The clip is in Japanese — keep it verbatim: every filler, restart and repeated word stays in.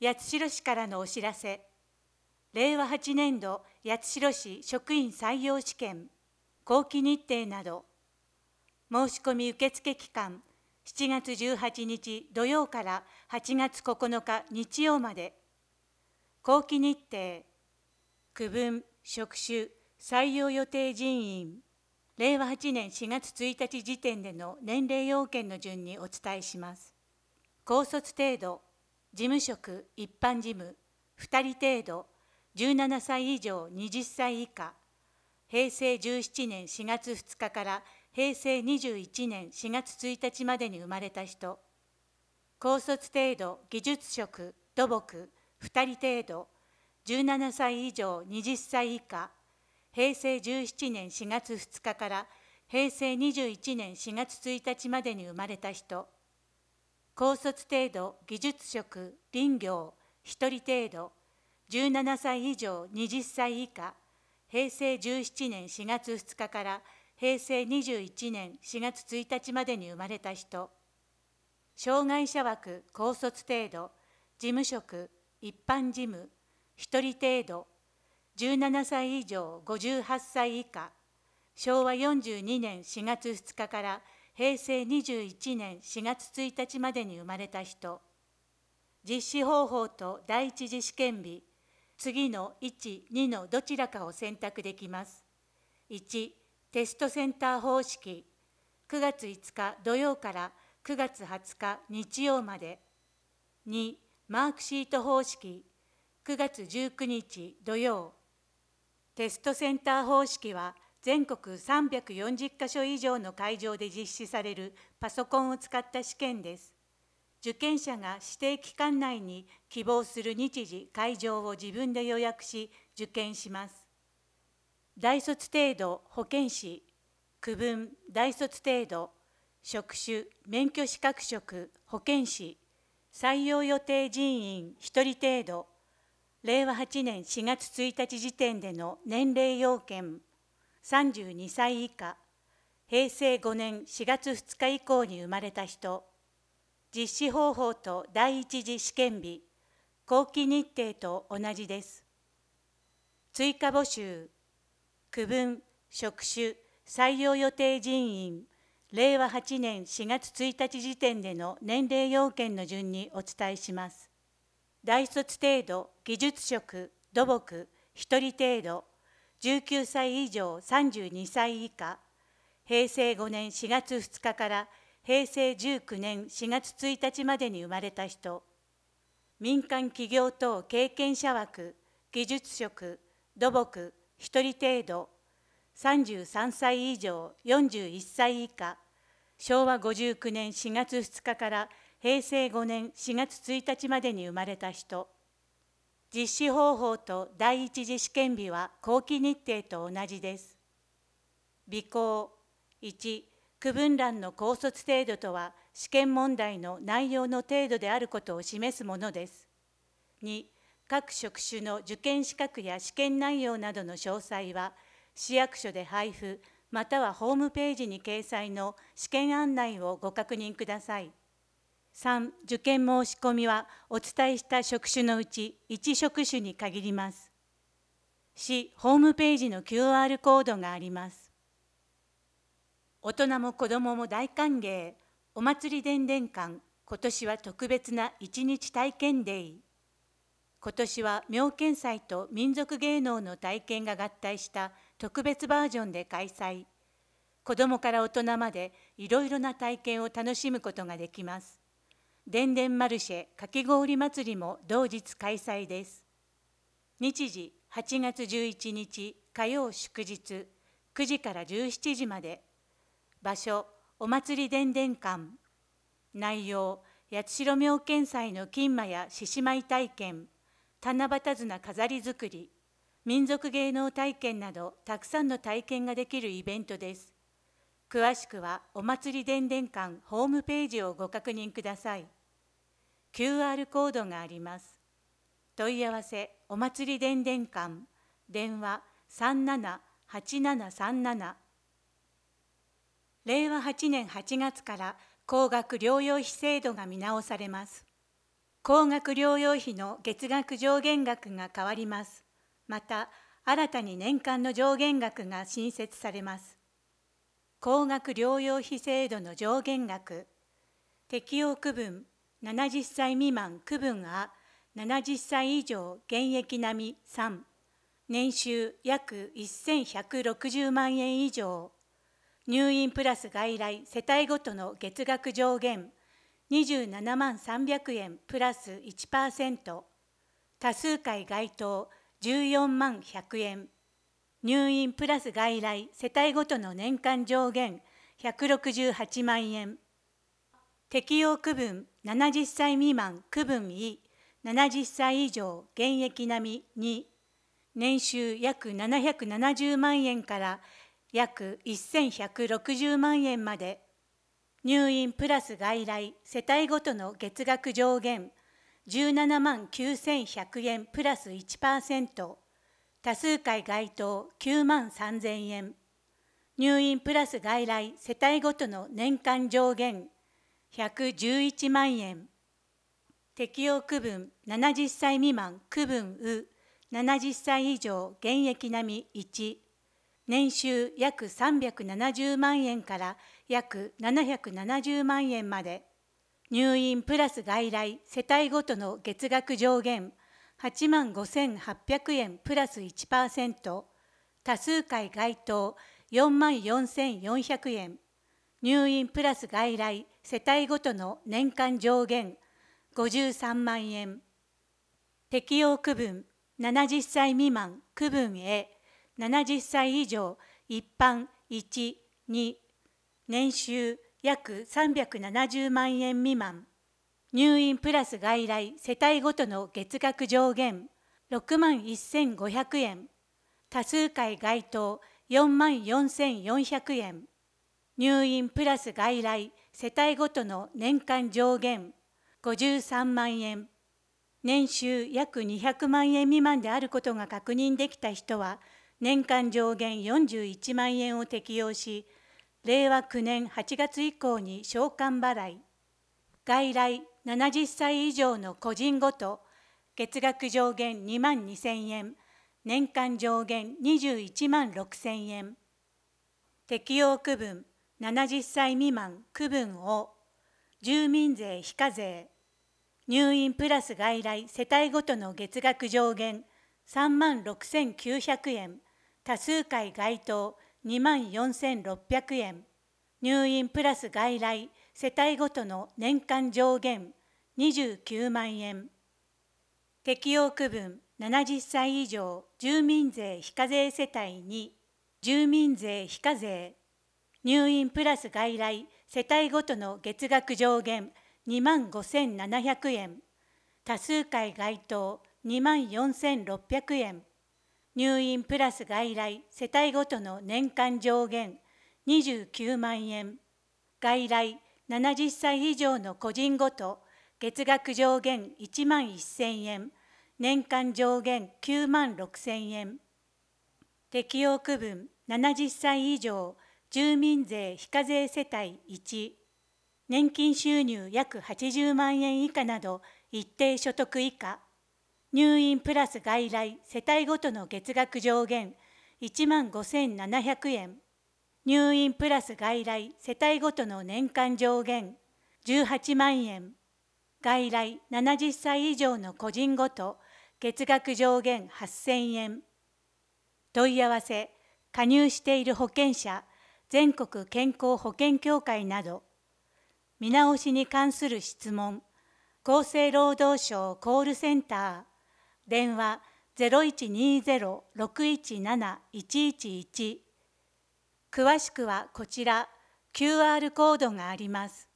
八代市からのお知らせ。れいわはちねんど八代市職員採用試験、後期日程など、申し込み受付期間、しちがつじゅうはちにち土曜からはちがつここのか日曜まで。後期日程、区分、職種、採用予定人員、れいわはちねんしがつついたち時点での年齢要件の順にお伝えします。高卒程度、事務職、一般事務、ふたり程度、じゅうななさい以上はたち以下、へいせいじゅうななねんしがつふつかからへいせいにじゅういちねんしがつついたちまでに生まれた人、高卒程度、技術職、土木、ふたり程度、じゅうななさい以上はたち以下、へいせいじゅうななねんしがつふつかからへいせいにじゅういちねんしがつついたちまでに生まれた人、高卒程度、技術職、林業、ひとり程度、じゅうななさい以上はたち以下、へいせいじゅうななねんしがつふつかからへいせいにじゅういちねんしがつついたちまでに生まれた人、障害者枠、高卒程度、事務職、一般事務、ひとり程度、じゅうななさい以上はたち以下、しょうわよんじゅうにねんしがつふつかからへいせいにじゅういちねんしがつついたちまでに生まれた人、実施方法と第一次試験日、次のいち、にのどちらかを選択できます。いち、テストセンター方式、くがついつか土曜からくがつはつか日曜まで。に、マークシート方式、くがつじゅうくにち土曜。テストセンター方式は全国さんびゃくよんじゅっかしょ以上の会場で実施されるパソコンを使った試験です。受験者が指定期間内に希望する日時、会場を自分で予約し、受験します。大卒程度、保健師、区分、大卒程度、職種、免許資格職、保健師、採用予定人員ひとり程度、れいわはちねんしがつついたち時点での年齢要件、さんじゅうにさい以下、へいせいごねんしがつふつか以降に生まれた人、実施方法と第一次試験日、後期日程と同じです。追加募集、区分、職種、採用予定人員、れいわはちねんしがつついたち時点での年齢要件の順にお伝えします。大卒程度、技術職、土木、ひとり程度、じゅうきゅうさい以上さんじゅうにさい以下、へいせいごねんしがつふつかからへいせいじゅうくねんしがつついたちまでに生まれた人、民間企業等経験者枠、技術職、土木、ひとり程度、さんじゅうさんさい以上よんじゅういっさい以下、しょうわごじゅうきゅうねんしがつふつかからへいせいごねんしがつついたちまでに生まれた人、実施方法と第一次試験日は後期日程と同じです。備考、いち、区分欄の高卒程度とは試験問題の内容の程度であることを示すものです。に、各職種の受験資格や試験内容などの詳細は、市役所で配布、またはホームページに掲載の試験案内をご確認ください。さん、受験申し込みはお伝えした職種のうちいち職種に限ります。市ホームページの キューアール コードがあります。大人も子どもも大歓迎、お祭りでんでん館、今年は特別な一日体験デイ。今年は妙見祭と民族芸能の体験が合体した特別バージョンで開催。子どもから大人までいろいろな体験を楽しむことができます。でんでんマルシェかき氷祭りも同日開催です。日時はちがつじゅういちにち火曜祝日くじからじゅうしちじまで。場所、お祭りでんでん館。内容、八代妙見祭の金馬や獅子舞体験、七夕綱飾り作り、民族芸能体験などたくさんの体験ができるイベントです。詳しくはお祭りでんでん館ホームページをご確認ください。キューアール コードがあります。問い合わせ、お祭りでんでん館、電話さんななはちななさんなな。れいわはちねんはちがつから高額療養費制度が見直されます。 高額療養費の月額上限額が変わります。また、新たに年間の上限額が新設されます。高額療養費制度の上限額。適用区分、ななじゅっさい未満区分あ、ななじゅっさい以上現役並みさん。年収約せんひゃくろくじゅうまんえん以上。入院プラス外来世帯ごとの月額上限。にじゅうななまんさんびゃくえんプラス いちパーセント。多数回該当じゅうよんまんひゃくえん。入院プラス外来世帯ごとの年間上限ひゃくろくじゅうはちまんえん。適用区分ななじゅっさい未満区分い、ななじゅっさい以上現役並みに。年収約ななひゃくななじゅうまんえんから約せんひゃくろくじゅうまんえんまで。入院プラス外来世帯ごとの月額上限じゅうななまんきゅうせんひゃくえんプラス いちパーセント。多数回該当きゅうまんさんぜんえん。入院プラス外来世帯ごとの年間上限ひゃくじゅういちまんえん。適用区分ななじゅっさい未満区分う、ななじゅっさい以上現役並みいち。年収約さんびゃくななじゅうまんえんから約ななひゃくななじゅうまんえんまで。入院プラス外来世帯ごとの月額上限はちまんごせんはっぴゃくえんプラス いちパーセント。多数回該当よんまんよんせんよんひゃくえん。入院プラス外来世帯ごとの年間上限ごじゅうさんまんえん。適用区分ななじゅっさい未満区分 A、ななじゅっさい以上一般いち、に。年収約さんびゃくななじゅうまんえん未満。入院プラス外来世帯ごとの月額上限ろくまんせんごひゃくえん。多数回該当よんまんよんせんよんひゃくえん。入院プラス外来世帯ごとの年間上限ごじゅうさんまんえん。年収約にひゃくまんえん未満であることが確認できた人は、年間上限よんじゅういちまんえんを適用し、れいわきゅうねんはちがつ以降に償還払い。外来ななじゅっさい以上の個人ごと、月額上限にまんにせんえん、年間上限にじゅういちまんろくせんえん。適用区分ななじゅっさい未満区分を、住民税非課税。入院プラス外来世帯ごとの月額上限さんまんろくせんきゅうひゃくえん。多数回該当にまんよんせんろっぴゃくえん。入院プラス外来世帯ごとの年間上限にじゅうきゅうまんえん。適用区分ななじゅっさい以上住民税非課税世帯に、住民税非課税。入院プラス外来世帯ごとの月額上限にまんごせんななひゃくえん。多数回該当にまんよんせんろっぴゃくえん。入院プラス外来世帯ごとの年間上限にじゅうきゅうまんえん。外来ななじゅっさい以上の個人ごと月額上限いちまんせんえん。年間上限きゅうまんろくせんえん。適用区分ななじゅっさい以上住民税非課税世帯いち。年金収入約はちじゅうまんえん以下など一定所得以下。入院プラス外来世帯ごとの月額上限いちまんごせんななひゃくえん。入院プラス外来世帯ごとの年間上限じゅうはちまんえん。外来ななじゅっさい以上の個人ごと月額上限はっせんえん。問い合わせ、加入している保険者、全国健康保険協会など。見直しに関する質問、厚生労働省コールセンター、電話 ゼロいちにゼロ ろくいちなな いちいちいち。詳しくはこちら、キューアール コードがあります。